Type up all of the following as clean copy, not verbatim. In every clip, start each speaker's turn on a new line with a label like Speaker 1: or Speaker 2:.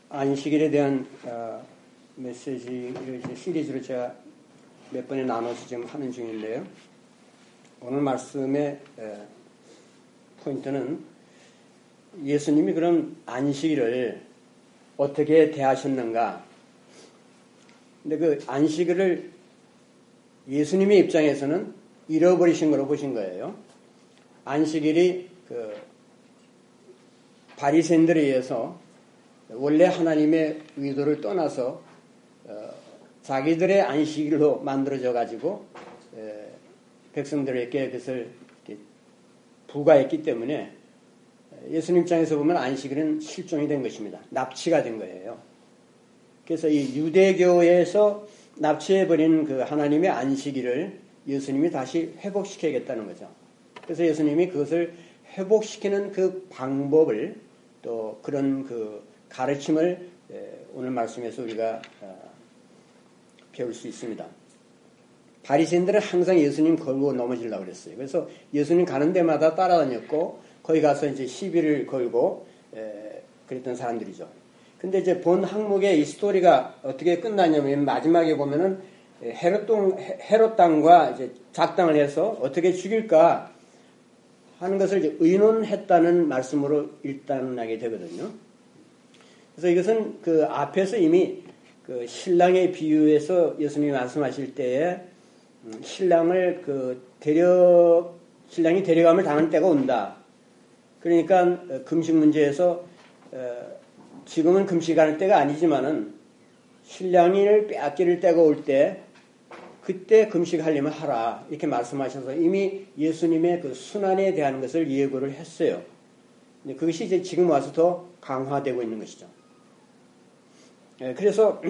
Speaker 1: 안식일에 대한 메시지를 시리즈로 제가 몇 번에 나눠서 지금 하는 중인데요. 오늘 말씀의 포인트는 예수님이 그럼 안식일을 어떻게 대하셨는가. 근데 그 안식일을 예수님의 입장에서는 잃어버리신 거로 보신 거예요. 안식일이 그 바리새인들에 의해서 원래 하나님의 의도를 떠나서 자기들의 안식일로 만들어져 가지고 백성들에게 그것을 부과했기 때문에 예수님 입장에서 보면 안식일은 실종이 된 것입니다. 납치가 된 거예요. 그래서 이 유대교에서 납치해버린 그 하나님의 안식일을 예수님이 다시 회복시켜야겠다는 거죠. 그래서 예수님이 그것을 회복시키는 그 방법을 또 그런 그 가르침을 오늘 말씀에서 우리가 배울 수 있습니다. 바리새인들은 항상 예수님 걸고 넘어지려고 그랬어요. 그래서 예수님 가는 데마다 따라다녔고 거기 가서 이제 시비를 걸고 그랬던 사람들이죠. 근데 이제 본 항목의 이 스토리가 어떻게 끝나냐면 마지막에 보면은 헤롯 당과 이제 작당을 해서 어떻게 죽일까 하는 것을 이제 의논했다는 말씀으로 일단하게 되거든요. 그래서 이것은 그 앞에서 이미 그 신랑의 비유에서 예수님이 말씀하실 때에 신랑이 데려감을 당할 때가 온다. 그러니까 금식 문제에서 지금은 금식하는 때가 아니지만은 신랑을 빼앗길 때가 올 때 그때 금식하려면 하라 이렇게 말씀하셔서 이미 예수님의 그 순환에 대한 것을 예고를 했어요. 근데 그것이 이제 지금 와서 더 강화되고 있는 것이죠. 그래서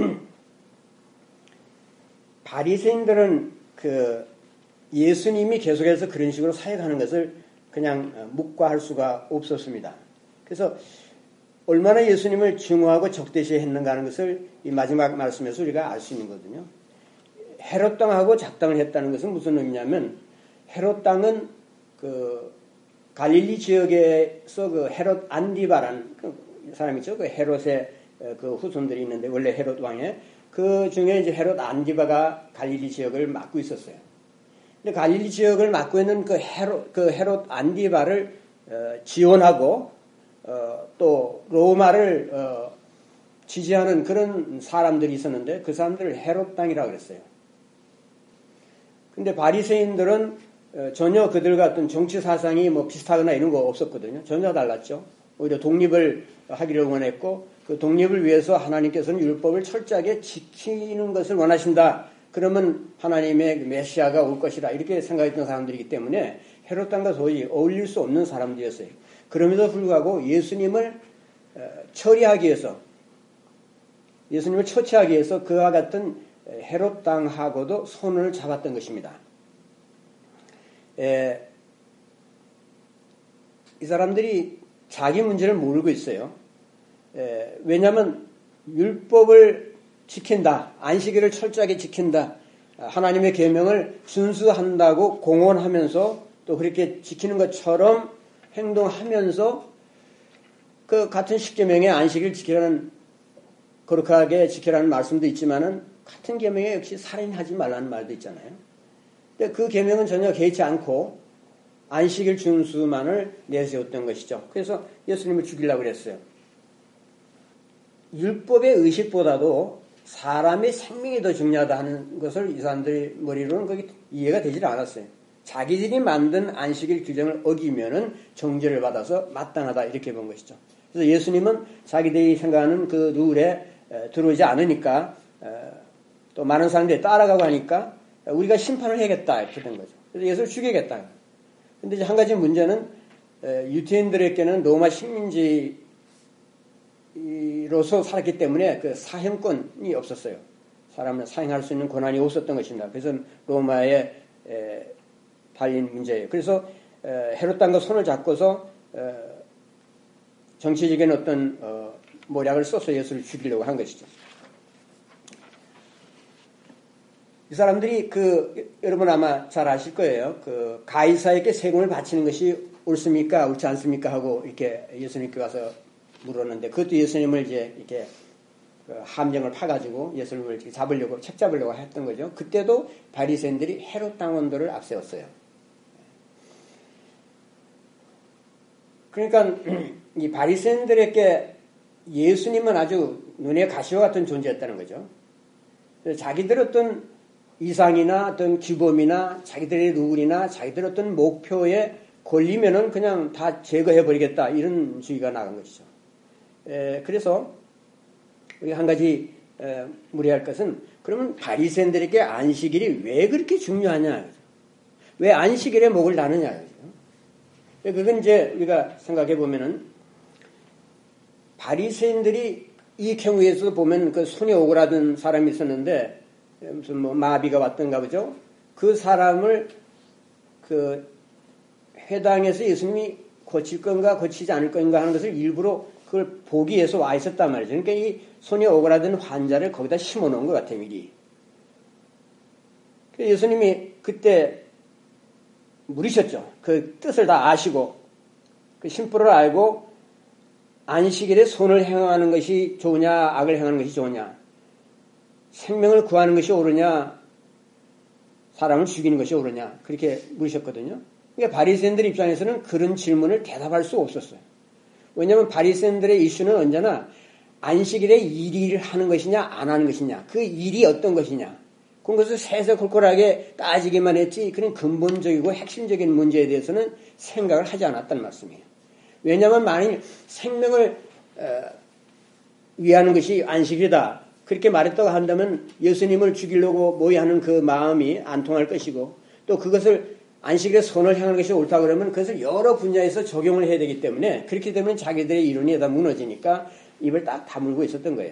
Speaker 1: 바리새인들은 그 예수님이 계속해서 그런 식으로 사역하는 것을 그냥 묵과할 수가 없었습니다. 그래서 얼마나 예수님을 증오하고 적대시했는가 하는 것을 이 마지막 말씀에서 우리가 알 수 있는 거거든요. 헤롯 당하고 작당을 했다는 것은 무슨 의미냐면 헤롯 당은 그 갈릴리 지역에서 그 헤롯 안디바라는 그 사람이죠. 그 헤롯의 그 후손들이 있는데 원래 헤롯 왕의 그 중에 이제 헤롯 안디바가 갈릴리 지역을 맡고 있었어요. 근데 갈릴리 지역을 맡고 있는 그 헤롯 안디바를 지원하고 또 로마를 지지하는 그런 사람들이 있었는데 그 사람들을 헤롯 당이라고 그랬어요. 근데 바리새인들은 전혀 그들과 어떤 정치 사상이 뭐 비슷하거나 이런 거 없었거든요. 전혀 달랐죠. 오히려 독립을 하기를 원했고 그 독립을 위해서 하나님께서는 율법을 철저하게 지키는 것을 원하신다. 그러면 하나님의 메시아가 올 것이라 이렇게 생각했던 사람들이기 때문에 헤롯 당과 도저히 어울릴 수 없는 사람들이었어요. 그럼에도 불구하고 예수님을 처치하기 위해서 그와 같은 헤롯 당하고도 손을 잡았던 것입니다. 이 사람들이 자기 문제를 모르고 있어요. 왜냐하면 율법을 지킨다, 안식일을 철저하게 지킨다, 하나님의 계명을 준수한다고 공언하면서 또 그렇게 지키는 것처럼 행동하면서 그 같은 십계명의 안식일 지키라는 거룩하게 지키라는 말씀도 있지만은 같은 계명에 역시 살인하지 말라는 말도 있잖아요. 근데 그 계명은 전혀 개의치 않고 안식일 준수만을 내세웠던 것이죠. 그래서 예수님을 죽이려고 그랬어요. 율법의 의식보다도 사람의 생명이 더 중요하다 하는 것을 이 사람들의 머리로는 그게 이해가 되질 않았어요. 자기들이 만든 안식일 규정을 어기면은 정죄를 받아서 마땅하다 이렇게 본 것이죠. 그래서 예수님은 자기들이 생각하는 그 룰에 들어오지 않으니까 또 많은 사람들이 따라가고 하니까 우리가 심판을 해야겠다 이렇게 된 거죠. 그래서 예수를 죽이겠다. 근데 이제 한 가지 문제는 유대인들에게는 로마 식민지로서 살았기 때문에 그 사형권이 없었어요. 사람을 사형할 수 있는 권한이 없었던 것입니다. 그래서 로마에 달린 문제예요. 그래서 헤롯 당과 손을 잡고서 정치적인 어떤 모략을 써서 예수를 죽이려고 한 것이죠. 이 사람들이 여러분 아마 잘 아실 거예요. 가이사에게 세금을 바치는 것이 옳습니까? 옳지 않습니까? 하고 이렇게 예수님께 와서 물었는데 그것도 예수님을 이제 이렇게 함정을 파가지고 예수님을 잡으려고 책 잡으려고 했던 거죠. 그때도 바리새인들이 헤롯 당원들을 앞세웠어요. 그러니까 이 바리새인들에게 예수님은 아주 눈에 가시와 같은 존재였다는 거죠. 자기들 어떤 이상이나 어떤 규범이나 자기들의 룰이나 자기들 어떤 목표에 걸리면은 그냥 다 제거해버리겠다 이런 주의가 나간 것이죠. 그래서 우리 한 가지 무리할 것은 그러면 바리새인들에게 안식일이 왜 그렇게 중요하냐? 왜 안식일에 목을 나느냐? 그건 이제 우리가 생각해 보면은 바리새인들이 이 경우에서 보면 그 손이 오그라든 사람이 있었는데 무슨 뭐 마비가 왔던가 보죠. 그 사람을 그 회당에서 예수님이 고칠 건가 고치지 않을 건가 하는 것을 일부러 그걸 보기 위해서 와 있었단 말이죠. 그러니까 이 손이 오그라든 환자를 거기다 심어 놓은 것 같아요, 미리. 예수님이 그때 물으셨죠. 그 뜻을 다 아시고 그 심부를 알고 안식일에 손을 행하는 것이 좋으냐 악을 행하는 것이 좋으냐 생명을 구하는 것이 옳으냐 사람을 죽이는 것이 옳으냐 그렇게 물으셨거든요. 그러니까 바리새인들 입장에서는 그런 질문을 대답할 수 없었어요. 왜냐하면 바리새인들의 이슈는 언제나 안식일에 일을 하는 것이냐 안 하는 것이냐 그 일이 어떤 것이냐 그것을 세세콜콜하게 따지기만 했지 그런 근본적이고 핵심적인 문제에 대해서는 생각을 하지 않았다는 말씀이에요. 왜냐하면 만일 생명을 위하는 것이 안식이다 그렇게 말했다고 한다면 예수님을 죽이려고 모의하는 그 마음이 안 통할 것이고 또 그것을 안식일에 손을 향하는 것이 옳다 그러면 그것을 여러 분야에서 적용을 해야 되기 때문에 그렇기 때문에 자기들의 이론이 다 무너지니까 입을 딱 다물고 있었던 거예요.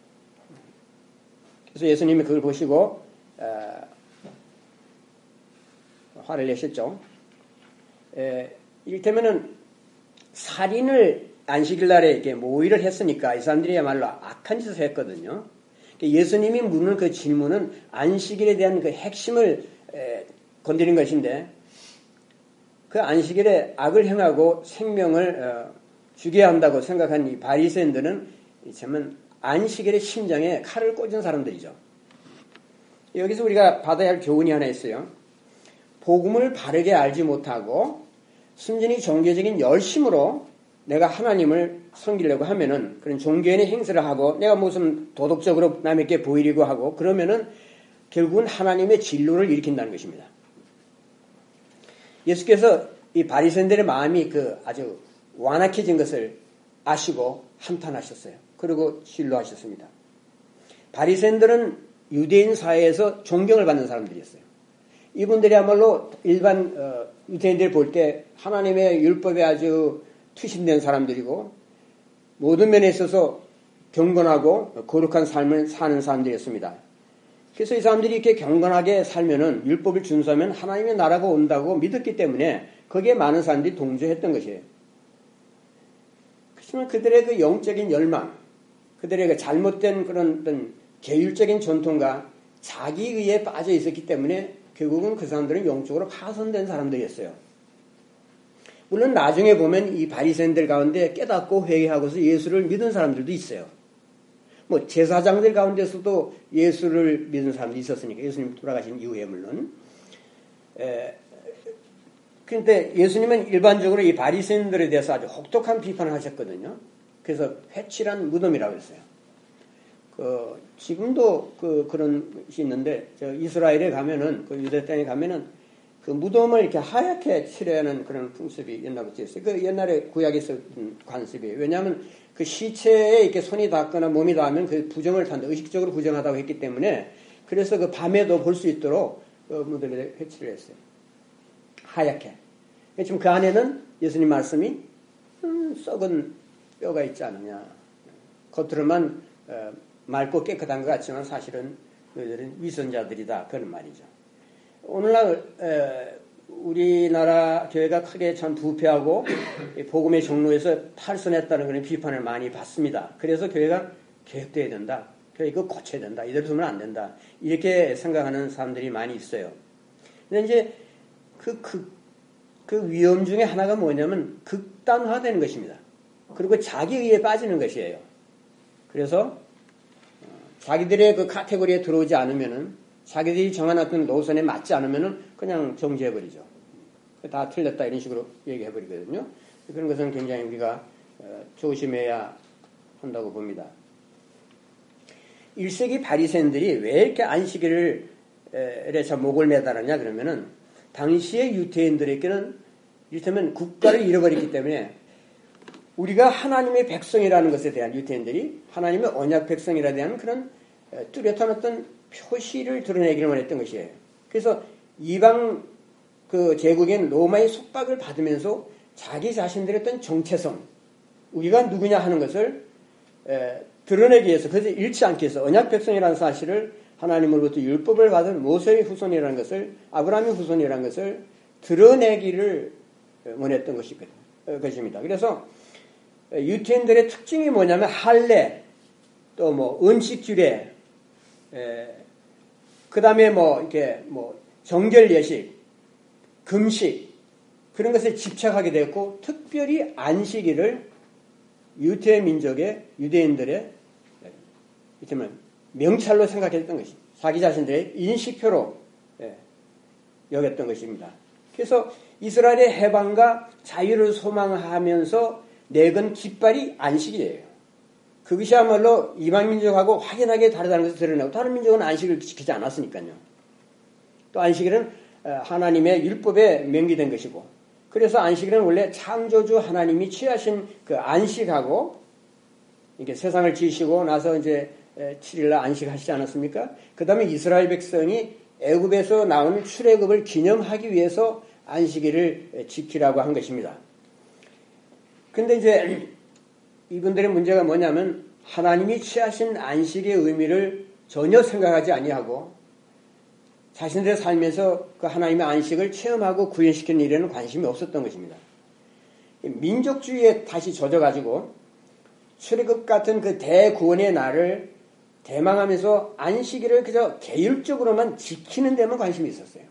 Speaker 1: 그래서 예수님이 그걸 보시고 화를 내셨죠. 이를테면은 살인을 안식일 날에 이렇게 모의를 했으니까 이 사람들이야말로 악한 짓을 했거든요. 예수님이 묻는 그 질문은 안식일에 대한 그 핵심을 건드린 것인데 그 안식일에 악을 행하고 생명을 죽여야 한다고 생각한 이 바리새인들은 참 안식일의 심장에 칼을 꽂은 사람들이죠. 여기서 우리가 받아야 할 교훈이 하나 있어요. 복음을 바르게 알지 못하고 순전히 종교적인 열심으로 내가 하나님을 섬기려고 하면은 그런 종교인의 행세를 하고 내가 무슨 도덕적으로 남에게 보이려고 하고 그러면은 결국은 하나님의 진노를 일으킨다는 것입니다. 예수께서 이 바리새인들의 마음이 그 아주 완악해진 것을 아시고 한탄하셨어요. 그리고 진노하셨습니다. 바리새인들은 유대인 사회에서 존경을 받는 사람들이었어요. 이분들이야말로 일반 유대인들 볼 때 하나님의 율법에 아주 투신된 사람들이고 모든 면에 있어서 경건하고 거룩한 삶을 사는 사람들이었습니다. 그래서 이 사람들이 이렇게 경건하게 살면은 율법을 준수하면 하나님의 나라가 온다고 믿었기 때문에 거기에 많은 사람들이 동조했던 것이에요. 그렇지만 그들의 그 영적인 열망, 그들의 그 잘못된 그런 어떤 계율적인 전통과 자기의에 빠져 있었기 때문에 결국은 그 사람들은 영적으로 파손된 사람들이었어요. 물론 나중에 보면 이 바리새인들 가운데 깨닫고 회개하고서 예수를 믿은 사람들도 있어요. 뭐 제사장들 가운데서도 예수를 믿은 사람들이 있었으니까 예수님 돌아가신 이후에 물론. 그런데 예수님은 일반적으로 이 바리새인들에 대해서 아주 혹독한 비판을 하셨거든요. 그래서 회칠한 무덤이라고 했어요. 지금도 그런 것이 있는데, 이스라엘에 가면은, 유대 땅에 가면은, 그 무덤을 이렇게 하얗게 칠하는 그런 풍습이 옛날부터 있어요. 그 옛날에 구약에서 관습이에요. 왜냐하면 그 시체에 이렇게 손이 닿거나 몸이 닿으면 그 부정을 탄다. 의식적으로 부정하다고 했기 때문에, 그래서 그 밤에도 볼 수 있도록 무덤에 회칠을 했어요. 하얗게. 지금 그 안에는 예수님 말씀이, 썩은 뼈가 있지 않느냐. 겉으로만, 맑고 깨끗한 것 같지만 사실은 너희들은 위선자들이다. 그런 말이죠. 오늘날 우리나라 교회가 크게 참 부패하고 복음의 종로에서 탈선했다는 그런 비판을 많이 받습니다. 그래서 교회가 개혁돼야 된다. 교회 이거 고쳐야 된다. 이대로 두면 안 된다. 이렇게 생각하는 사람들이 많이 있어요. 근데 이제 그 위험 중에 하나가 뭐냐면 극단화되는 것입니다. 그리고 자기의에 빠지는 것이에요. 그래서 자기들의 그 카테고리에 들어오지 않으면은 자기들이 정한 어떤 노선에 맞지 않으면은 그냥 정지해버리죠. 다 틀렸다 이런 식으로 얘기해버리거든요. 그런 것은 굉장히 우리가 조심해야 한다고 봅니다. 1세기 바리새인들이 왜 이렇게 안식일에 목을 매달았냐 그러면은 당시의 유대인들에게는 이를테면 국가를 잃어버렸기 때문에 우리가 하나님의 백성이라는 것에 대한 유대인들이 하나님의 언약 백성이라 대한 그런 뚜렷한 어떤 표시를 드러내기를 원했던 것이에요. 그래서 이방 그 제국인 로마의 속박을 받으면서 자기 자신들의 어떤 정체성, 우리가 누구냐 하는 것을 드러내기 위해서, 그래서 잃지 않기 위해서 언약 백성이라는 사실을 하나님으로부터 율법을 받은 모세의 후손이라는 것을, 아브라함의 후손이라는 것을 드러내기를 원했던 것입니다. 그래서 유태인들의 특징이 뭐냐면 할례, 또 뭐 은식규례, 그 다음에 뭐 이렇게 뭐 정결 예식, 금식 그런 것에 집착하게 되었고 특별히 안식일을 유대 민족의 유대인들의 이를테면 명찰로 생각했던 것입니다. 자기 자신들의 인식표로 여겼던 것입니다. 그래서 이스라엘의 해방과 자유를 소망하면서 내건 깃발이 안식이에요. 그것이야말로 이방 민족하고 확연하게 다르다는 것을 드러내고 다른 민족은 안식을 지키지 않았으니까요. 또 안식일은 하나님의 율법에 명기된 것이고 그래서 안식일은 원래 창조주 하나님이 취하신 그 안식하고 이렇게 세상을 지으시고 나서 이제 7일날 안식하시지 않았습니까? 그 다음에 이스라엘 백성이 애굽에서 나온 출애굽을 기념하기 위해서 안식일을 지키라고 한 것입니다. 근데 이제 이분들의 문제가 뭐냐면 하나님이 취하신 안식의 의미를 전혀 생각하지 아니하고 자신들의 삶에서 그 하나님의 안식을 체험하고 구현시키는 일에는 관심이 없었던 것입니다. 민족주의에 다시 젖어가지고 출애굽 같은 그 대구원의 날을 대망하면서 안식일을 그저 계율적으로만 지키는 데만 관심이 있었어요.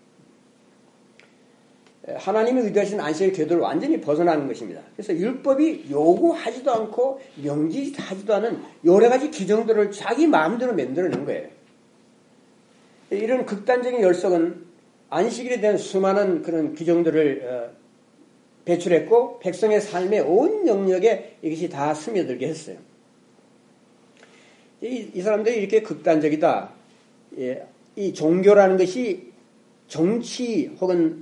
Speaker 1: 하나님이 의도하신 안식의 궤도를 완전히 벗어나는 것입니다. 그래서 율법이 요구하지도 않고 명지하지도 않은 여러 가지 규정들을 자기 마음대로 만들어낸 거예요. 이런 극단적인 열성은 안식일에 대한 수많은 그런 규정들을 배출했고 백성의 삶의 온 영역에 이것이 다 스며들게 했어요. 이 사람들이 이렇게 극단적이다. 이 종교라는 것이 정치 혹은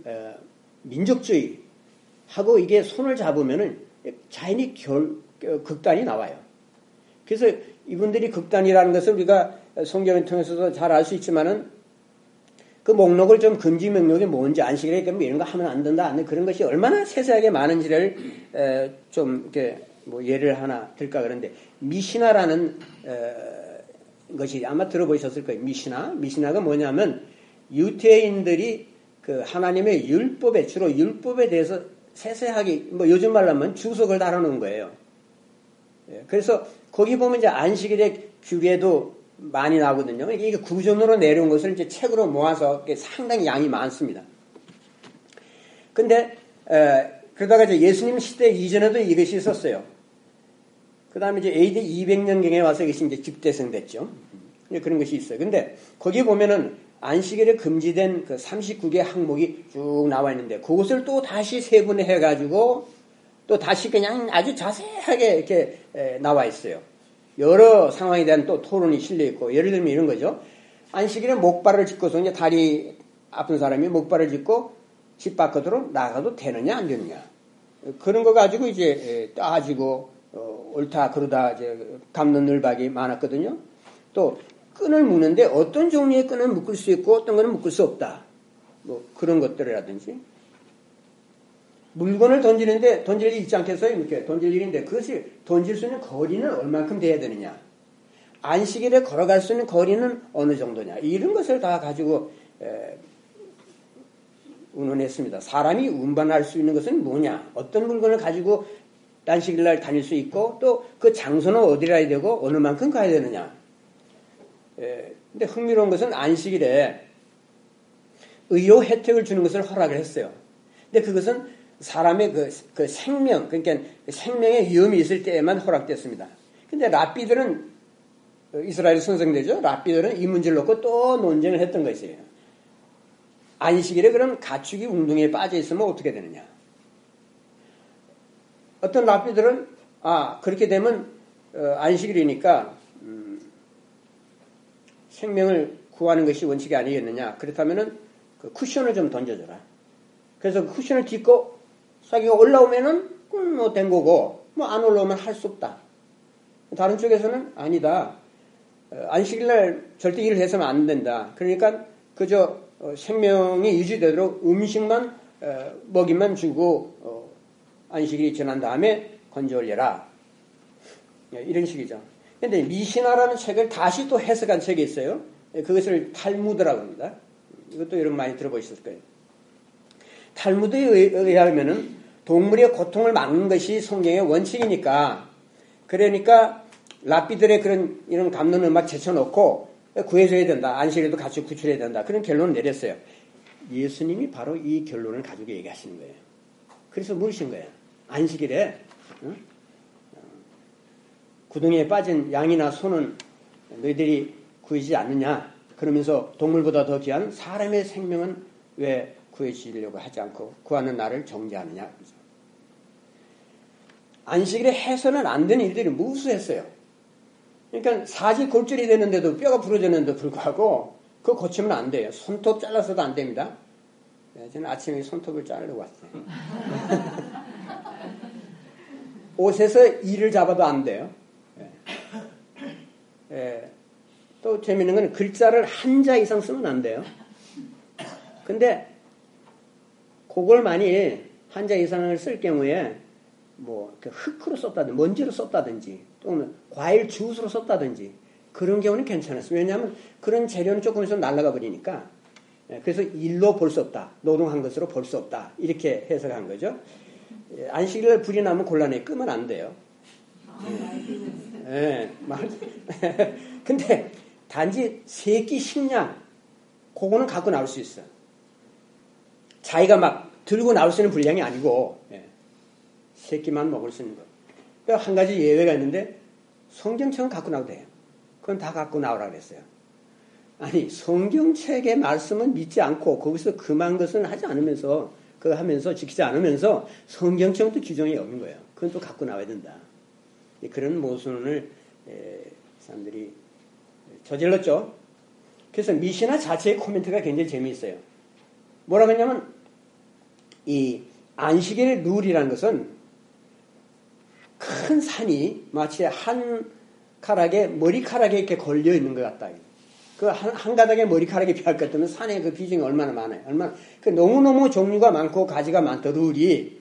Speaker 1: 민족주의하고 이게 손을 잡으면은 자연히 극단이 나와요. 그래서 이분들이 극단이라는 것을 우리가 성경을 통해서도 잘 알 수 있지만은 그 목록을 좀 금지 명령이 뭔지 안식일에 이런 거 하면 안 된다 하는 그런 것이 얼마나 세세하게 많은지를 좀 이렇게 뭐 예를 하나 들까 그런데 미시나라는 것이 아마 들어보셨을 거예요. 미시나가 뭐냐면 유대인들이 그 하나님의 율법에 주로 율법에 대해서 세세하게 뭐 요즘 말로 하면 주석을 달아놓은 거예요. 그래서 거기 보면 이제 안식일의 규례도 많이 나오거든요. 이게 구전으로 내려온 것을 이제 책으로 모아서 상당히 양이 많습니다. 근데 그러다가 이제 예수님 시대 이전에도 이것이 있었어요. 그 다음에 이제 AD 200년경에 와서 이것이 이제 집대성됐죠. 그런 것이 있어요. 근데 거기 보면은 안식일에 금지된 그 39개 항목이 쭉 나와 있는데 그것을 또 다시 세분해가지고 또 다시 그냥 아주 자세하게 이렇게 나와 있어요. 여러 상황에 대한 또 토론이 실려 있고 예를 들면 이런 거죠. 안식일에 목발을 짚고서 이제 다리 아픈 사람이 목발을 짚고 집 밖으로 나가도 되느냐 안 되느냐 그런 거 가지고 이제 따지고 옳다 그러다 이제 감론 을박이 많았거든요. 또 끈을 묶는데 어떤 종류의 끈을 묶을 수 있고 어떤 끈은 묶을 수 없다. 뭐 그런 것들이라든지 물건을 던지는데 던질 일이 있지 않겠어요? 이렇게 던질 일인데 그것이 던질 수 있는 거리는 얼만큼 돼야 되느냐. 안식일에 걸어갈 수 있는 거리는 어느 정도냐. 이런 것을 다 가지고 운운했습니다. 사람이 운반할 수 있는 것은 뭐냐. 어떤 물건을 가지고 안식일날 다닐 수 있고 또 그 장소는 어디라 해야 되고 어느 만큼 가야 되느냐. 근데 흥미로운 것은 안식일에 의료 혜택을 주는 것을 허락을 했어요. 근데 그것은 사람의 그 생명, 그러니까 생명의 위험이 있을 때에만 허락됐습니다. 근데 랍비들은 이스라엘 선생들이죠. 랍비들은 이 문제를 놓고 또 논쟁을 했던 것이에요. 안식일에 그럼 가축이 웅덩이에 빠져 있으면 어떻게 되느냐. 어떤 랍비들은 그렇게 되면 안식일이니까 생명을 구하는 것이 원칙이 아니겠느냐. 그렇다면은 그 쿠션을 좀 던져줘라. 그래서 그 쿠션을 딛고 자기가 올라오면은 뭐 된 거고 뭐 안 올라오면 할 수 없다. 다른 쪽에서는 아니다. 안식일날 절대 일을 해서는 안 된다. 그러니까 그저 생명이 유지되도록 음식만 먹이만 주고 안식일이 지난 다음에 건져 올려라. 이런 식이죠. 그런데 미시나라는 책을 다시 또 해석한 책이 있어요. 그것을 탈무드라고 합니다. 이것도 여러분 많이 들어보셨을 거예요. 탈무드에 의하면은 동물의 고통을 막는 것이 성경의 원칙이니까, 그러니까 랍비들의 이런 감론 음악 제쳐놓고 구해줘야 된다. 안식일도 같이 구출해야 된다. 그런 결론을 내렸어요. 예수님이 바로 이 결론을 가지고 얘기하시는 거예요. 그래서 물으신 거예요. 안식일에 구덩이에 빠진 양이나 소는 너희들이 구해지지 않느냐. 그러면서 동물보다 더 귀한 사람의 생명은 왜 구해주려고 하지 않고 구하는 나를 정죄하느냐. 안식일에 해서는 안 되는 일들이 무수했어요. 그러니까 사지 골절이 되는데도 뼈가 부러졌는데도 불구하고 그거 고치면 안 돼요. 손톱 잘라서도 안 됩니다. 저는 아침에 손톱을 자르려고 왔어요. 옷에서 이를 잡아도 안 돼요. 또 재미있는 건 글자를 한자 이상 쓰면 안 돼요. 근데 그걸 만일 한자 이상을 쓸 경우에 뭐 흙으로 썼다든지 먼지로 썼다든지 또는 과일 주스로 썼다든지 그런 경우는 괜찮았어요. 왜냐하면 그런 재료는 조금 있으면 날아가 버리니까. 그래서 일로 볼 수 없다. 노동한 것으로 볼 수 없다. 이렇게 해석한 거죠. 안식일날 불이 나면 곤란해. 끄면 안 돼요. 근데 단지 새끼 식량 그거는 갖고 나올 수 있어. 자기가 막 들고 나올 수 있는 분량이 아니고 새끼만 먹을 수 있는 거. 그러니까 한 가지 예외가 있는데 성경책은 갖고 나와도 돼요. 그건 다 갖고 나오라 그랬어요. 아니 성경책의 말씀은 믿지 않고 거기서 금한 것은 하지 않으면서 그거 하면서 지키지 않으면서 성경책도 규정이 없는 거예요. 그건 또 갖고 나와야 된다. 그런 모순을 사람들이 저질렀죠. 그래서 미시나 자체의 코멘트가 굉장히 재미있어요. 뭐라고 했냐면 이 안식일의 룰이라는 것은 큰 산이 마치 한 머리카락에 이렇게 걸려 있는 것 같다. 그 한 가닥의 머리카락에 비할 것 같으면 산의 그 비중이 얼마나 많아요. 너무너무 종류가 많고 가지가 많다, 룰이.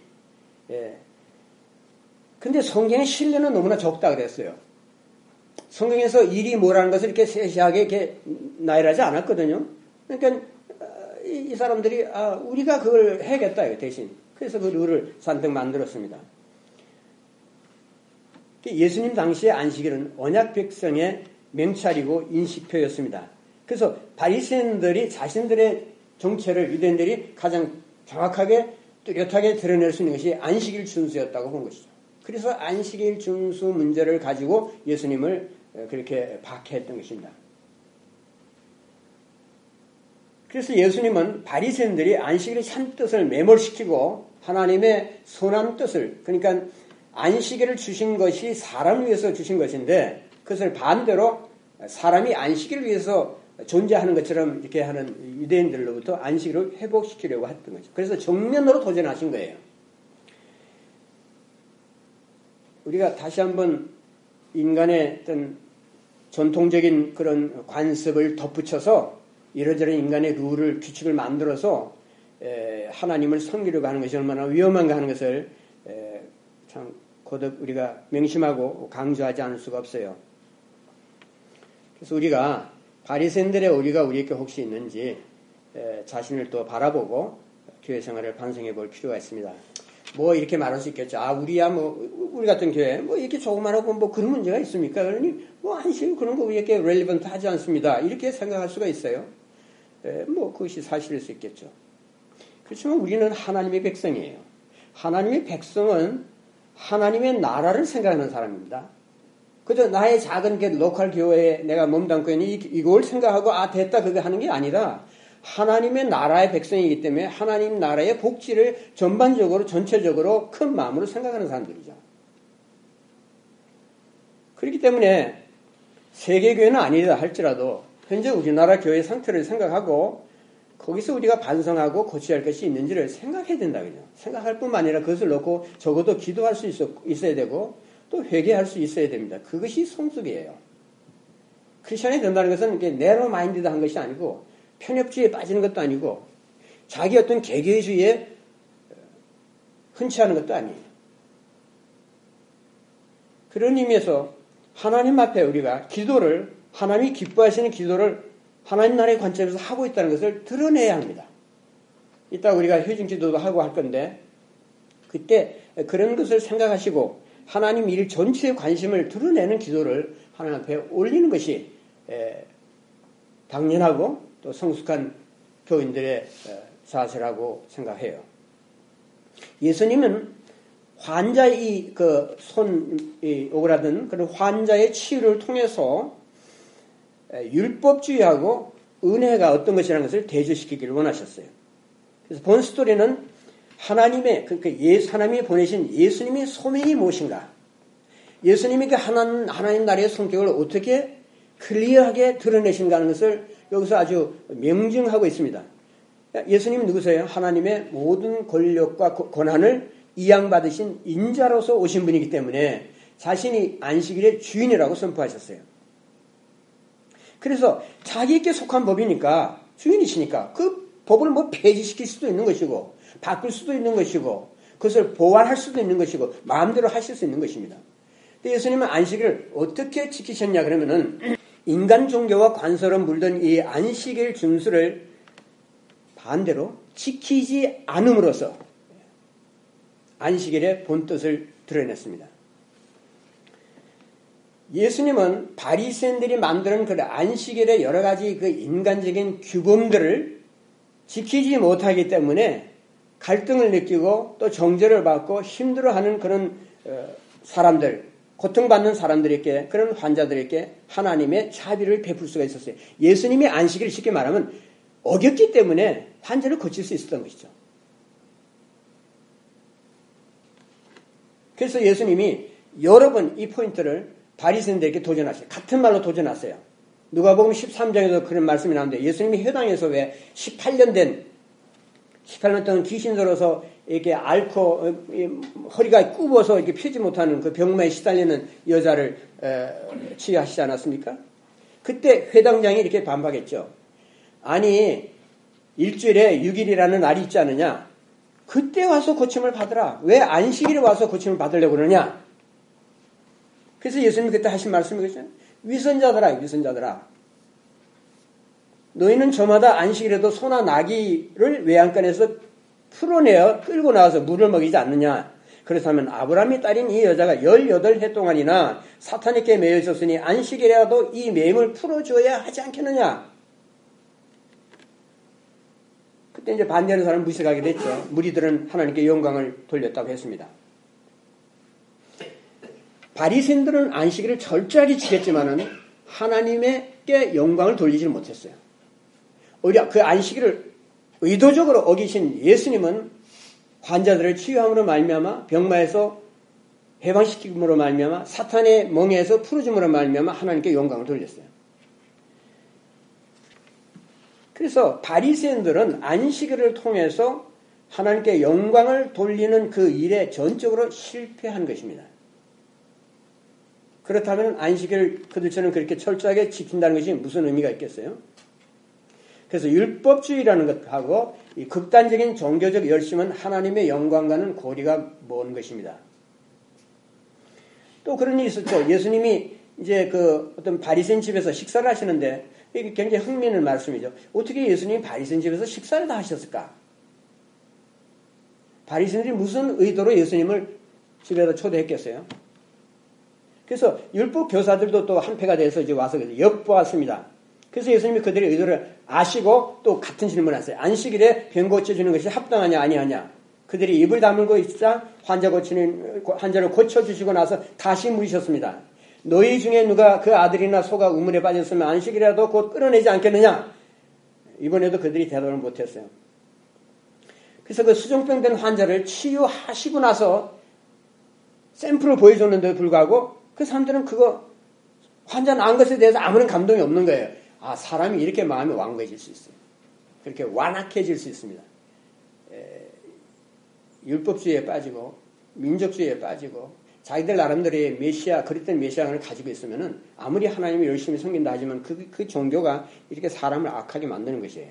Speaker 1: 근데 성경의 신뢰는 너무나 적다 그랬어요. 성경에서 일이 뭐라는 것을 이렇게 세세하게 이렇게 나열하지 않았거든요. 그러니까 이 사람들이 우리가 그걸 해야겠다 대신. 그래서 그 룰을 잔뜩 만들었습니다. 예수님 당시의 안식일은 언약 백성의 명찰이고 인식표였습니다. 그래서 바리새인들이 자신들의 정체를 유대인들이 가장 정확하게 뚜렷하게 드러낼 수 있는 것이 안식일 준수였다고 본 것이죠. 그래서 안식일 준수 문제를 가지고 예수님을 그렇게 박해했던 것입니다. 그래서 예수님은 바리새인들이 안식일의 참 뜻을 매몰시키고 하나님의 선한 뜻을, 그러니까 안식일을 주신 것이 사람을 위해서 주신 것인데 그것을 반대로 사람이 안식일을 위해서 존재하는 것처럼 이렇게 하는 유대인들로부터 안식일을 회복시키려고 했던 거죠. 그래서 정면으로 도전하신 거예요. 우리가 다시 한번 인간의 어떤 전통적인 그런 관습을 덧붙여서 이러저런 인간의 룰을, 규칙을 만들어서 하나님을 섬기려고 하는 것이 얼마나 위험한가 하는 것을 참 거듭 우리가 명심하고 강조하지 않을 수가 없어요. 그래서 우리가 바리새인들의 오류가 우리에게 혹시 있는지 자신을 또 바라보고 교회 생활을 반성해 볼 필요가 있습니다. 뭐 이렇게 말할 수 있겠죠. 우리야 우리 같은 교회 이렇게 조그만하고 뭐 그런 문제가 있습니까? 그러니 안식 그런 거 우리에게 렐리번트 하지 않습니다. 이렇게 생각할 수가 있어요. 그것이 사실일 수 있겠죠. 그렇지만 우리는 하나님의 백성이에요. 하나님의 백성은 하나님의 나라를 생각하는 사람입니다. 그저 나의 작은 그 로컬 교회에 내가 몸담고 있는 이걸 생각하고 됐다 그거 하는 게 아니라 하나님의 나라의 백성이기 때문에 하나님 나라의 복지를 전반적으로 전체적으로 큰 마음으로 생각하는 사람들이죠. 그렇기 때문에 세계교회는 아니다 할지라도 현재 우리나라 교회 상태를 생각하고 거기서 우리가 반성하고 고쳐야 할 것이 있는지를 생각해야 된다고요. 생각할 뿐만 아니라 그것을 놓고 적어도 기도할 수 있어야 되고 또 회개할 수 있어야 됩니다. 그것이 성숙이에요. 크리스천이 된다는 것은 내로 마인드한 것이 아니고 편협주의에 빠지는 것도 아니고 자기 어떤 개개주의에 흔치 않은 것도 아니에요. 그런 의미에서 하나님 앞에 우리가 기도를 하나님이 기뻐하시는 기도를 하나님 나라의 관점에서 하고 있다는 것을 드러내야 합니다. 이따 우리가 회중기도도 하고 할 건데 그때 그런 것을 생각하시고 하나님 일 전체의 관심을 드러내는 기도를 하나님 앞에 올리는 것이 당연하고 또 성숙한 교인들의 자세라고 생각해요. 예수님은 환자의 손이 오그라든 그런 환자의 치유를 통해서 율법주의하고 은혜가 어떤 것이라는 것을 대조시키기를 원하셨어요. 그래서 본 스토리는 하나님이 보내신 예수님의 소명이 무엇인가? 예수님이 그 하나님 나라의 성격을 어떻게 클리어하게 드러내신가 하는 것을 여기서 아주 명증하고 있습니다. 예수님은 누구세요? 하나님의 모든 권력과 권한을 이양받으신 인자로서 오신 분이기 때문에 자신이 안식일의 주인이라고 선포하셨어요. 그래서 자기에게 속한 법이니까 주인이시니까 그 법을 폐지시킬 수도 있는 것이고 바꿀 수도 있는 것이고 그것을 보완할 수도 있는 것이고 마음대로 하실 수 있는 것입니다. 근데 예수님은 안식일을 어떻게 지키셨냐 그러면은 인간 종교와 관서로 물든 이 안식일 준수를 반대로 지키지 않음으로써 안식일의 본뜻을 드러냈습니다. 예수님은 바리새인들이 만드는 그 안식일의 여러 가지 그 인간적인 규범들을 지키지 못하기 때문에 갈등을 느끼고 또 정죄를 받고 힘들어하는 그런 사람들, 고통받는 사람들에게 그런 환자들에게 하나님의 자비를 베풀 수가 있었어요. 예수님이 안식일을 쉽게 말하면 어겼기 때문에 환자를 고칠 수 있었던 것이죠. 그래서 예수님이 여러 번 이 포인트를 바리새인들에게 도전하셨어요. 같은 말로 도전하세요. 누가복음 13장에도 그런 말씀이 나오는데 예수님이 회당에서 왜 18년 동안 귀신 들어서 이렇게 앓고 허리가 굽어서 이렇게 펴지 못하는 그 병마에 시달리는 여자를 치유하시지 않았습니까? 그때 회당장이 이렇게 반박했죠. 아니 일주일에 6일이라는 날이 있지 않느냐? 그때 와서 고침을 받으라. 왜 안식일에 와서 고침을 받으려고 그러냐? 그래서 예수님이 그때 하신 말씀이 그렇죠. 위선자들아. 너희는 저마다 안식일에도 소나 나귀를 외양간에서 풀어내어 끌고 나와서 물을 먹이지 않느냐. 그렇다면 아브라함의 딸인 이 여자가 18해 동안이나 사탄에게 매여 있었으니 안식일에라도 이 매임을 풀어줘야 하지 않겠느냐. 그때 이제 반대하는 사람은 무식하게 됐죠. 무리들은 하나님께 영광을 돌렸다고 했습니다. 바리새인들은 안식일을 철저하게 지켰지만은 하나님께 영광을 돌리지 못했어요. 오히려 그 안식일을 의도적으로 어기신 예수님은 환자들을 치유함으로 말미암아 병마에서 해방시킴으로 말미암아 사탄의 멍에서 풀어줌으로 말미암아 하나님께 영광을 돌렸어요. 그래서 바리새인들은 안식일을 통해서 하나님께 영광을 돌리는 그 일에 전적으로 실패한 것입니다. 그렇다면 안식일을 그들처럼 그렇게 철저하게 지킨다는 것이 무슨 의미가 있겠어요? 그래서 율법주의라는 것하고 이 극단적인 종교적 열심은 하나님의 영광과는 거리가 먼 것입니다. 또 그런 일이 있었죠. 예수님이 이제 그 어떤 바리새인 집에서 식사를 하시는데 이게 굉장히 흥미있는 말씀이죠. 어떻게 예수님이 바리새인 집에서 식사를 다 하셨을까? 바리새인들이 무슨 의도로 예수님을 집에다 초대했겠어요? 그래서 율법 교사들도 또 한패가 돼서 이제 와서 엿보았습니다. 그래서 예수님이 그들의 의도를 아시고 또 같은 질문을 하세요. 안식일에 병 고쳐주는 것이 합당하냐 아니하냐. 그들이 입을 다물고 있자 환자를 고쳐주시고 나서 다시 물으셨습니다. 너희 중에 누가 그 아들이나 소가 우물에 빠졌으면 안식이라도 곧 끌어내지 않겠느냐? 이번에도 그들이 대답을 못했어요. 그래서 그 수종병 된 환자를 치유하시고 나서 샘플을 보여줬는데도 불구하고 그 사람들은 그거 환자 나은 것에 대해서 아무런 감동이 없는 거예요. 아, 사람이 이렇게 마음이 완고해질 수 있어요. 그렇게 완악해질 수 있습니다. 율법주의에 빠지고 민족주의에 빠지고 자기들 나름대로의 메시아, 그릇된 메시아를 가지고 있으면은 아무리 하나님을 열심히 섬긴다 하지만 그 종교가 이렇게 사람을 악하게 만드는 것이에요.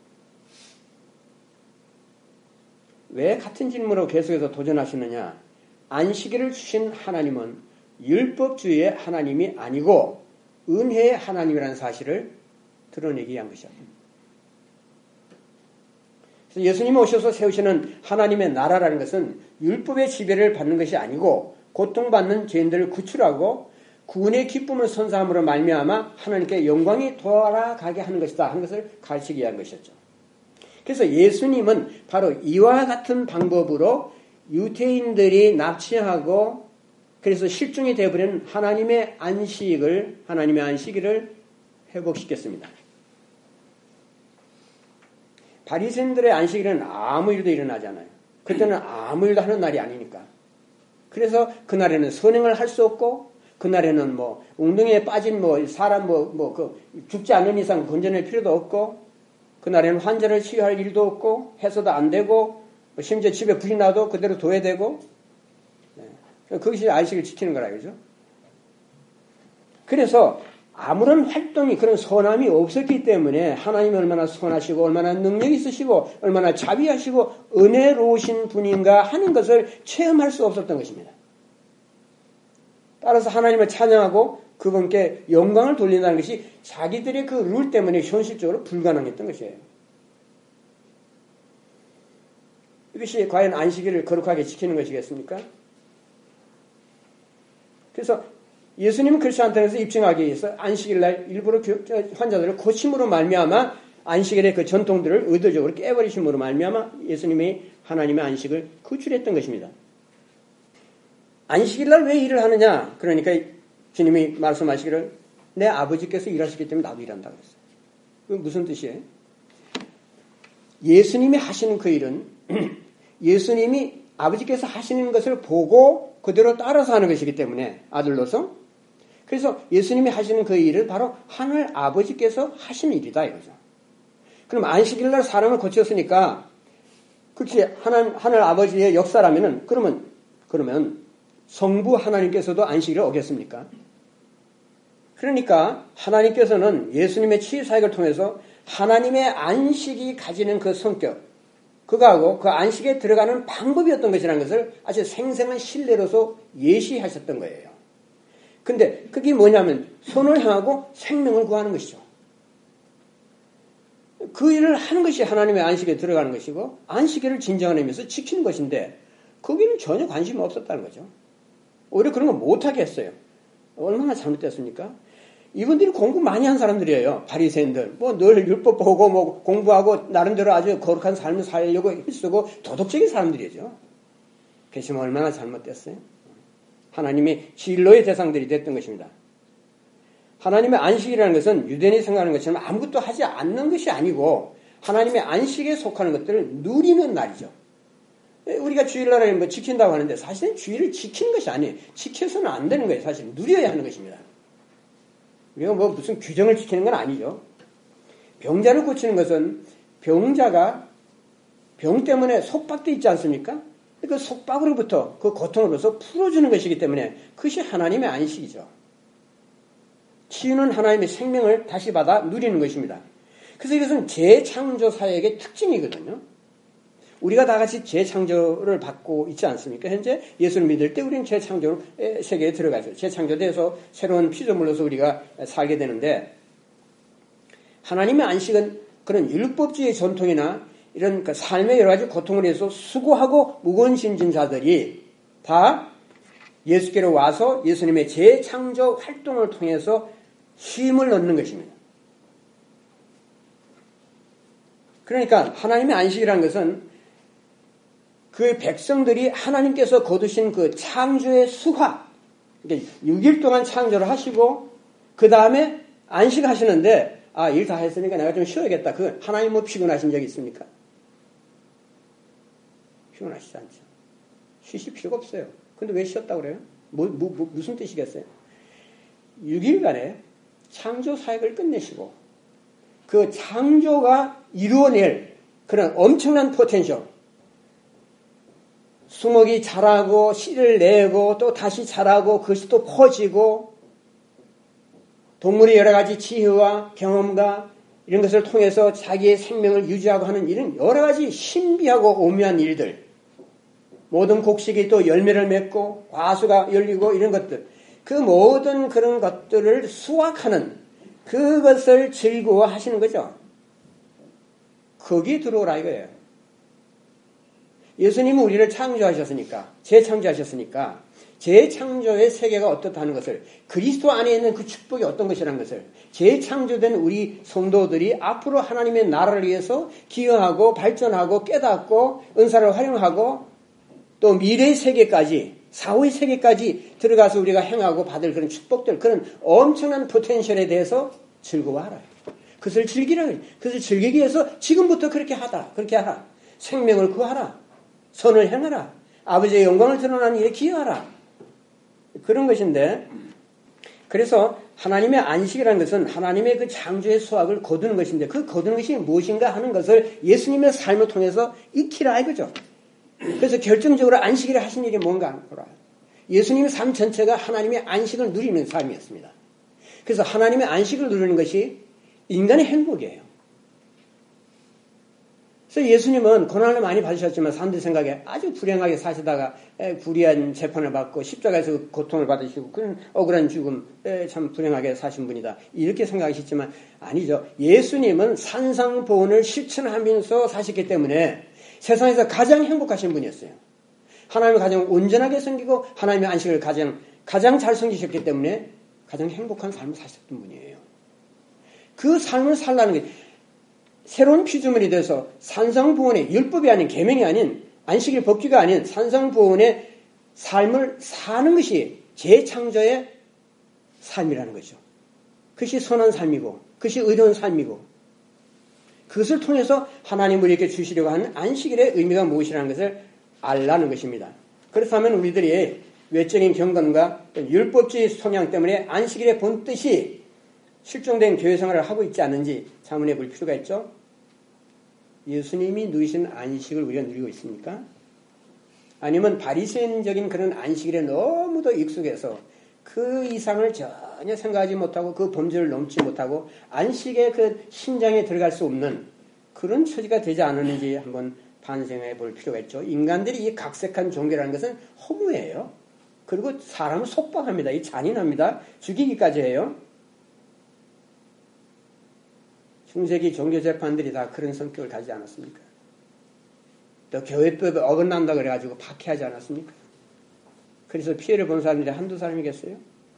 Speaker 1: 왜 같은 질문으로 계속해서 도전하시느냐? 안식일을 주신 하나님은 율법주의의 하나님이 아니고 은혜의 하나님이라는 사실을 드러내기 위한 것이죠. 그래서 예수님이 오셔서 세우시는 하나님의 나라라는 것은 율법의 지배를 받는 것이 아니고 고통받는 죄인들을 구출하고 구원의 기쁨을 선사함으로 말미암아 하나님께 영광이 돌아가게 하는 것이다 하는 것을 가르치기 위한 것이었죠. 그래서 예수님은 바로 이와 같은 방법으로 유대인들이 납치하고 그래서 실종이 되어버린 하나님의 안식일을 회복시켰습니다. 바리새인들의 안식일은 아무 일도 일어나지 않아요. 그때는 아무 일도 하는 날이 아니니까. 그래서 그날에는 선행을 할 수 없고 그날에는 뭐 웅덩이에 빠진 사람 죽지 않는 이상 건져낼 필요도 없고 그날에는 환자를 치유할 일도 없고 해서도 안 되고 심지어 집에 불이 나도 그대로 둬야 되고 그것이 안식을 지키는 거라 그죠? 그래서 아무런 활동이 그런 선함이 없었기 때문에 하나님이 얼마나 선하시고 얼마나 능력이 있으시고 얼마나 자비하시고 은혜로우신 분인가 하는 것을 체험할 수 없었던 것입니다. 따라서 하나님을 찬양하고 그분께 영광을 돌린다는 것이 자기들의 그 룰 때문에 현실적으로 불가능했던 것이에요. 이것이 과연 안식일을 거룩하게 지키는 것이겠습니까? 그래서 예수님은 그렇지 않다는 것을 입증하기 위해서 안식일날 일부러 환자들을 고침으로 말미암아 안식일의 그 전통들을 의도적으로 깨버리심으로 말미암아 예수님이 하나님의 안식을 구출했던 것입니다. 안식일날 왜 일을 하느냐? 그러니까 주님이 말씀하시기를 내 아버지께서 일하시기 때문에 나도 일한다고 했어요. 그건 무슨 뜻이에요? 예수님이 하시는 그 일은 예수님이 아버지께서 하시는 것을 보고 그대로 따라서 하는 것이기 때문에 아들로서 그래서 예수님이 하시는 그 일을 바로 하늘 아버지께서 하신 일이다 이거죠. 그럼 안식일날 사람을 고쳤으니까 그렇게 하늘 아버지의 역사라면은 그러면 성부 하나님께서도 안식일을 어겼습니까? 그러니까 하나님께서는 예수님의 치유 사역을 통해서 하나님의 안식이 가지는 그 성격, 그거하고 그 안식에 들어가는 방법이었던 것이라는 것을 아주 생생한 신뢰로서 예시하셨던 거예요. 근데 그게 뭐냐면 선을 향하고 생명을 구하는 것이죠. 그 일을 하는 것이 하나님의 안식에 들어가는 것이고 안식일을 진정한 의미에서 지키는 것인데 거기는 전혀 관심이 없었다는 거죠. 오히려 그런 거 못하게 했어요. 얼마나 잘못됐습니까? 이분들이 공부 많이 한 사람들이에요. 바리새인들. 늘 율법 보고 공부하고 나름대로 아주 거룩한 삶을 살려고 힘쓰고 도덕적인 사람들이죠. 그래서 얼마나 잘못됐어요? 하나님의 진로의 대상들이 됐던 것입니다. 하나님의 안식이라는 것은 유대인이 생각하는 것처럼 아무것도 하지 않는 것이 아니고 하나님의 안식에 속하는 것들을 누리는 날이죠. 우리가 주일날을 지킨다고 하는데 사실은 주일을 지키는 것이 아니에요. 지켜서는 안 되는 거예요. 사실 누려야 하는 것입니다. 우리가 무슨 규정을 지키는 건 아니죠. 병자를 고치는 것은 병자가 병 때문에 속박돼 있지 않습니까? 그 속박으로부터 그 고통으로서 풀어주는 것이기 때문에 그것이 하나님의 안식이죠. 치유는 하나님의 생명을 다시 받아 누리는 것입니다. 그래서 이것은 재창조 사역의 특징이거든요. 우리가 다 같이 재창조를 받고 있지 않습니까? 현재 예수를 믿을 때 우리는 재창조 세계에 들어가죠. 재창조돼서 새로운 피조물로서 우리가 살게 되는데 하나님의 안식은 그런 율법주의 전통이나 이런 삶의 여러 가지 고통을 해서 수고하고 무거운 짐진 자들이 다 예수께로 와서 예수님의 재창조 활동을 통해서 쉼을 얻는 것입니다. 그러니까 하나님의 안식이라는 것은 그 백성들이 하나님께서 거두신 그 창조의 수화, 그러니까 6일 동안 창조를 하시고 그 다음에 안식하시는데 일 다 했으니까 내가 좀 쉬어야겠다. 그 하나님 뭐 피곤하신 적이 있습니까? 피곤하시지 않죠. 쉬실 필요가 없어요. 근데 왜 쉬었다고 그래요? 무슨 뜻이겠어요? 6일간에 창조 사역을 끝내시고 그 창조가 이루어낼 그런 엄청난 포텐셜, 수목이 자라고 씨를 내고 또 다시 자라고 그것이 또 퍼지고 동물의 여러 가지 지혜와 경험과 이런 것을 통해서 자기의 생명을 유지하고 하는 이런 여러 가지 신비하고 오묘한 일들, 모든 곡식이 또 열매를 맺고 과수가 열리고 이런 것들, 그 모든 그런 것들을 수확하는 그것을 즐거워하시는 거죠. 거기에 들어오라 이거예요. 예수님은 우리를 창조하셨으니까, 재창조하셨으니까 재창조의 세계가 어떻다는 것을, 그리스도 안에 있는 그 축복이 어떤 것이라는 것을 재창조된 우리 성도들이 앞으로 하나님의 나라를 위해서 기여하고 발전하고 깨닫고 은사를 활용하고 또 미래의 세계까지, 사후의 세계까지 들어가서 우리가 행하고 받을 그런 축복들, 그런 엄청난 포텐셜에 대해서 즐거워하라. 그것을 즐기라. 그것을 즐기기 위해서 지금부터 그렇게 하라. 그렇게 하라. 생명을 구하라. 선을 행하라. 아버지의 영광을 드러나는 일에 기여하라. 그런 것인데, 그래서 하나님의 안식이라는 것은 하나님의 그 창조의 수확을 거두는 것인데, 그 거두는 것이 무엇인가 하는 것을 예수님의 삶을 통해서 익히라 이거죠. 그래서 결정적으로 안식일에 하신 일이 뭔가 보라. 예수님의 삶 전체가 하나님의 안식을 누리는 삶이었습니다. 그래서 하나님의 안식을 누리는 것이 인간의 행복이에요. 그래서 예수님은 고난을 많이 받으셨지만 사람들 생각에 아주 불행하게 사시다가 불의한 재판을 받고 십자가에서 고통을 받으시고 그런 억울한 죽음에 참 불행하게 사신 분이다. 이렇게 생각하셨지만 아니죠. 예수님은 산상보훈을 실천하면서 사셨기 때문에 세상에서 가장 행복하신 분이었어요. 하나님의 가정을 온전하게 섬기고 하나님의 안식을 가장 잘 섬기셨기 때문에 가장 행복한 삶을 사셨던 분이에요. 그 삶을 살라는 게 새로운 피조물이 돼서 산상보훈의 율법이 아닌 계명이 아닌 안식일 법규가 아닌 산상보훈의 삶을 사는 것이 재창조의 삶이라는 거죠. 그것이 선한 삶이고 그것이 의로운 삶이고 그것을 통해서 하나님 우리에게 주시려고 하는 안식일의 의미가 무엇이라는 것을 알라는 것입니다. 그렇다면 우리들이 외적인 경건과 율법주의 성향 때문에 안식일의 본 뜻이 실종된 교회 생활을 하고 있지 않는지 자문해 볼 필요가 있죠. 예수님이 누리신 안식을 우리가 누리고 있습니까? 아니면 바리새인적인 그런 안식일에 너무도 익숙해서 그 이상을 전혀 생각하지 못하고 그 범죄를 넘지 못하고 안식의 그 심장에 들어갈 수 없는 그런 처지가 되지 않았는지 한번 반성해 볼 필요가 있죠. 인간들이 이 각색한 종교라는 것은 허무해요. 그리고 사람을 속박합니다. 이 잔인합니다. 죽이기까지 해요. 중세기 종교재판들이 다 그런 성격을 가지지 않았습니까? 또 교회법에 어긋난다 그래가지고 박해하지 않았습니까? 그래서 피해를 본 사람들이 한두 사람이겠어요?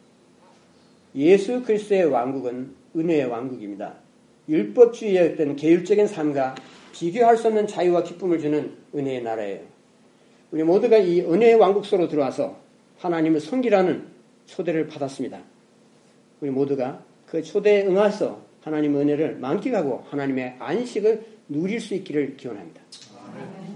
Speaker 1: 예수 그리스도의 왕국은 은혜의 왕국입니다. 율법주의의 어떤 계율적인 삶과 비교할 수 없는 자유와 기쁨을 주는 은혜의 나라예요. 우리 모두가 이 은혜의 왕국 속으로 들어와서 하나님을 섬기라는 초대를 받았습니다. 우리 모두가 그 초대에 응해서 하나님의 은혜를 만끽하고 하나님의 안식을 누릴 수 있기를 기원합니다.